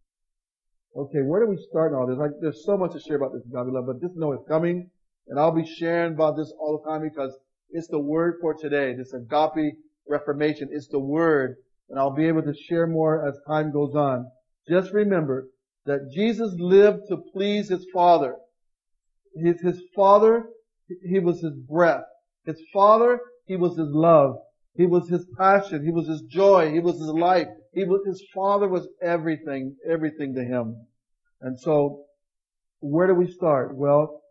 S1: Okay, where do we start in all this? Like, there's so much to share about this, God we love, but just know it's coming, and I'll be sharing about this all the time because it's the word for today. This agape reformation. It's the word, and I'll be able to share more as time goes on. Just remember that Jesus lived to please His Father. His, his Father, He was His breath. His Father, He was His love. He was His passion. He was His joy. He was His life. He was, His Father was everything, everything to Him. And so, where do we start? Well,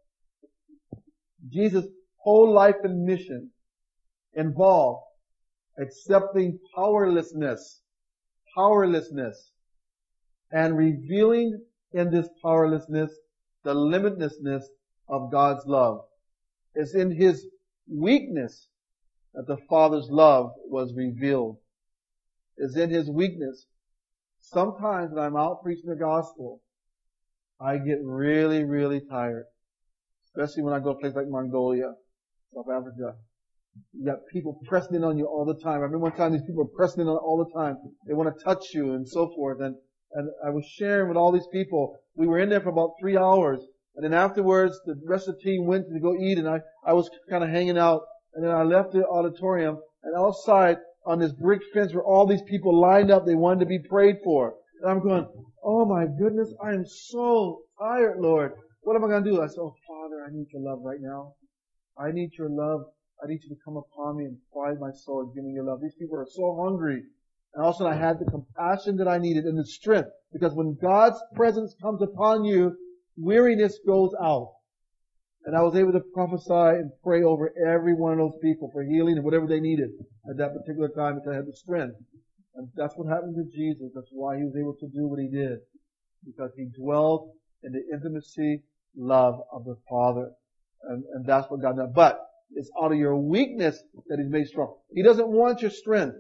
S1: Jesus' whole life and mission involved accepting powerlessness, powerlessness, and revealing in this powerlessness the limitlessness of God's love. It's in His weakness that the Father's love was revealed. It's in His weakness. Sometimes when I'm out preaching the gospel, I get really, really tired. Especially when I go to a place like Mongolia, South Africa. You got people pressing in on you all the time. I remember one time these people were pressing in on all the time. They want to touch you and so forth. And, and I was sharing with all these people. We were in there for about three hours. And then afterwards, the rest of the team went to go eat, and I, I was kind of hanging out And then I left the auditorium, and outside on this brick fence were all these people lined up. They wanted to be prayed for. And I'm going, oh my goodness, I am so tired, Lord. What am I going to do? I said, oh Father, I need your love right now. I need your love. I need you to come upon me and quiet my soul and give me your love. These people are so hungry. And also I had the compassion that I needed and the strength. Because when God's presence comes upon you, weariness goes out. And I was able to prophesy and pray over every one of those people for healing and whatever they needed at that particular time because I had the strength. And that's what happened to Jesus. That's why he was able to do what he did. Because he dwelled in the intimacy, love of the Father. And, and that's what God did. But it's out of your weakness that he's made strong. He doesn't want your strength.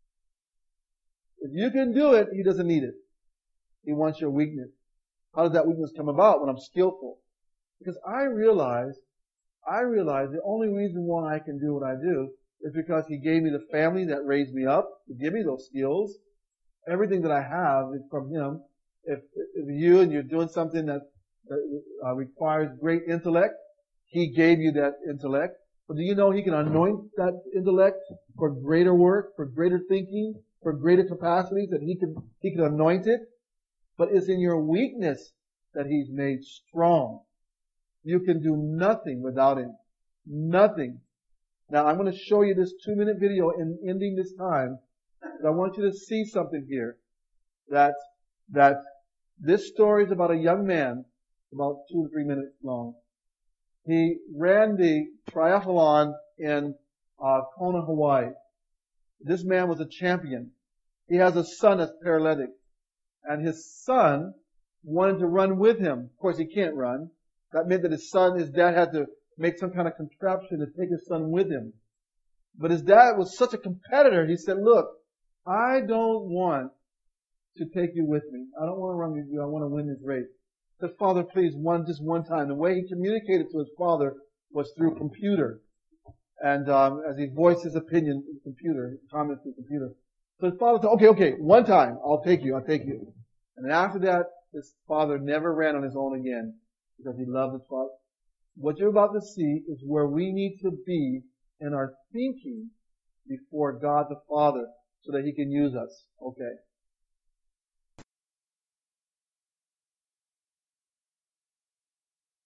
S1: If you can do it, he doesn't need it. He wants your weakness. How does that weakness come about? When I'm skillful. Because I realize, I realize the only reason why I can do what I do is because he gave me the family that raised me up, to give me those skills. Everything that I have is from him. If, if you and you're doing something that uh, requires great intellect, he gave you that intellect. But do you know he can anoint that intellect for greater work, for greater thinking, for greater capacities, that he can, he can anoint it? But it's in your weakness that he's made strong. You can do nothing without him. Nothing. Now I'm going to show you this two minute video in ending this time. But I want you to see something here. That, that this story is about a young man, about two to three minutes long. He ran the triathlon in uh, Kona, Hawaii. This man was a champion. He has a son that's paralytic. And his son wanted to run with him. Of course, he can't run. That meant that his son, his dad had to make some kind of contraption to take his son with him. But his dad was such a competitor. He said, look, I don't want to take you with me. I don't want to run with you. I want to win this race. He said, Father, please, one, just one time. The way he communicated to his father was through computer. And um, as he voiced his opinion in the computer, his comments in the computer. So his father said, okay, okay, one time, I'll take you, I'll take you. And then after that, his father never ran on his own again because he loved his father. What you're about to see is where we need to be in our thinking before God the Father so that he can use us. Okay.